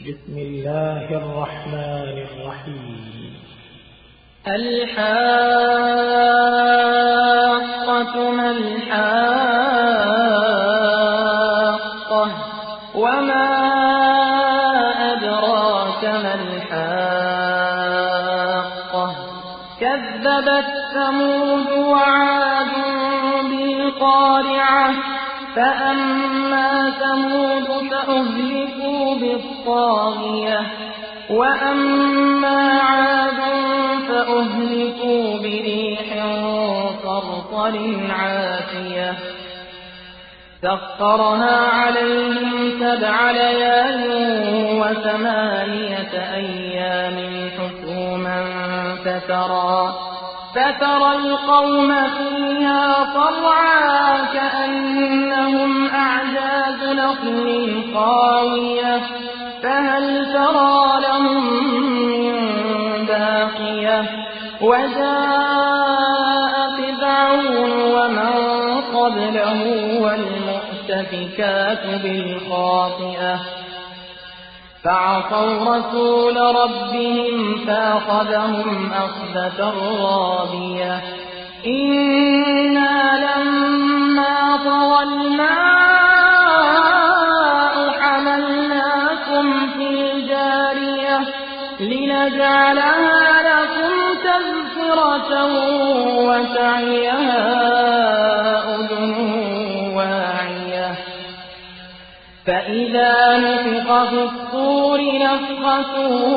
بسم الله الرحمن الرحيم. الحاقة ما الحاقة وما أدراك ما الحاقة كذبت ثمود وعاد بالقارعة فأما ثمود فأهلكوا بالطاغية وأما عاد فأهلكوا بريح صرصر عاتية سخرها عليهم 7 ليال و8 أيام حسوما فترى القوم فيها صرعا كأنهم أعجاز نخل خاوية فهل ترى لهم من باقية وجاء فرعون ومن قبله والمؤتفكات بالخاطئة فعصوا رسول ربهم فأخذهم أخذة رابية إنا لما طغى الماء حملناكم في الجارية لنجعلها لكم تذكرة وتعيها أذن واعية فإذا نفخ في الصور نفخة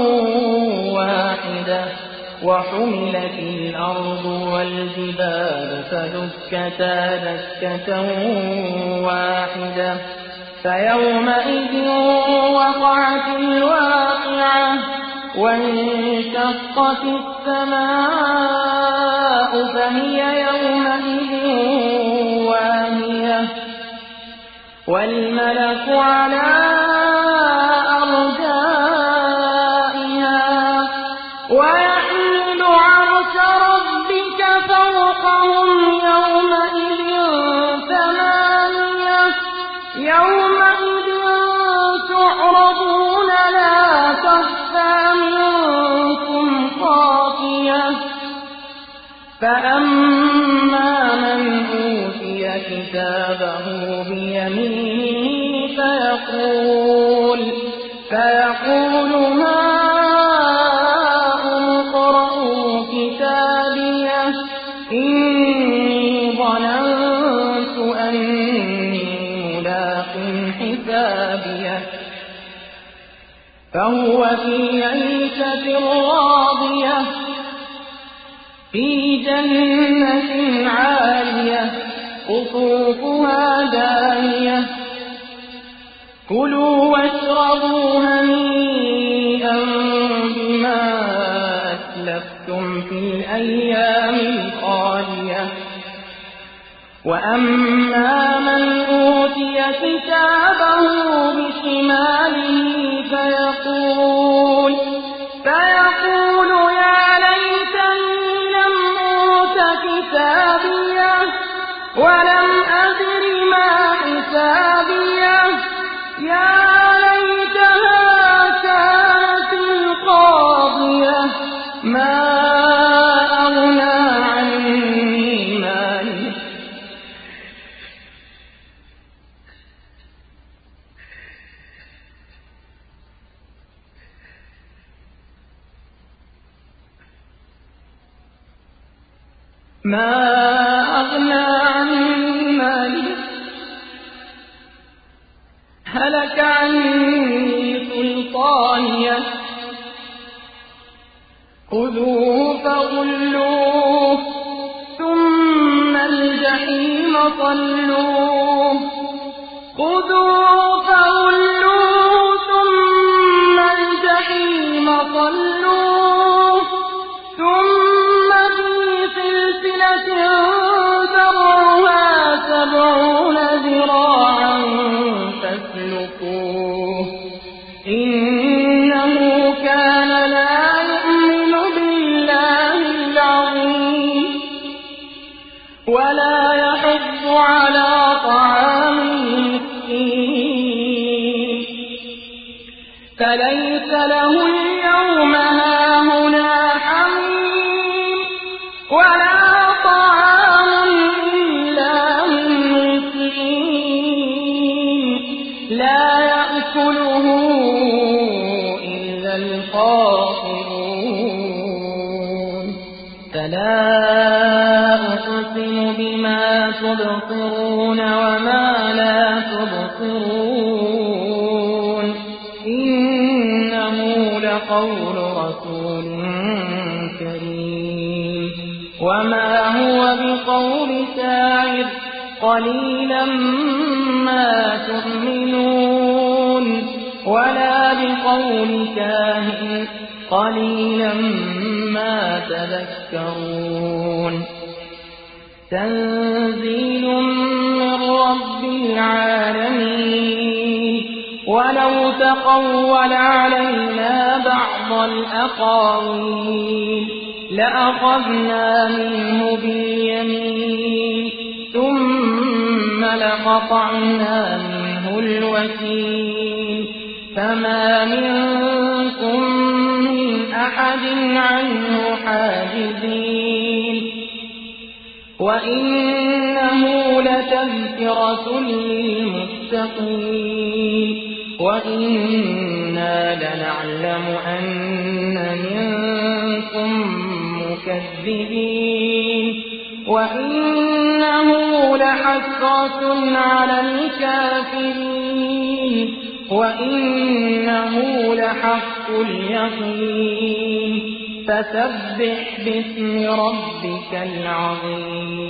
واحدة وحملت الأرض والجبال فدكتا دكة واحدة فيومئذ وقعت الواقعة وانشقت السماء فهي يومئذ واهية والملك على أرجائها ويحمل عرش ربك فوقهم يومئذ 8 يومئذ تعرضون لا تخفى منكم خافية فأما من أوتي كتابه بيمينه فيقول هاؤم اقرءوا كتابيه إني ظننت أني ملاق حسابيه فهو في عيشة راضية في جنة عالية قطوفها دانية كلوا واشربوا هنيئا بما أسلفتم في الأيام الخالية وأما من أوتي كتابه بشماله فيقول يا ليتني لم أوت كتابيه ولم أدر ما حسابيه يا ليتها كانت القاضية ما أغنى عني مالي هلك عني سلطانيه خذوه فغلوه ثم الجحيم صلوه خذوه فغلوه ثم الجحيم صلوه ثم في سلسلة ذرعها 70 ذراعا فاسلكوه إنه كان لا يؤمن بالله العظيم ولا يحض على طعام المسكين فليس له اليوم هاهنا حميم ولا طعام إلا من غسلين لا يأكله إلا الخاطئون فلا أقسم بما تبصرون وما لا تبصرون إنه لقول رسول كريم وما هو بقول شاعر قليلا ما تؤمنون ولا بقول كاهن قليلا ما تذكرون تنزيل من رب العالمين ولو تقول علينا بعض الأقاويل لأخذنا منه باليمين ثم لقطعنا منه الوتين فما منكم من أحد عنه حاجزين وإنه لتذكرة للمتقين وإنا لنعلم أن منكم مكذبين وإنه لحسرة على الكافرين وإنه لحق اليقين فسبح باسم ربك العظيم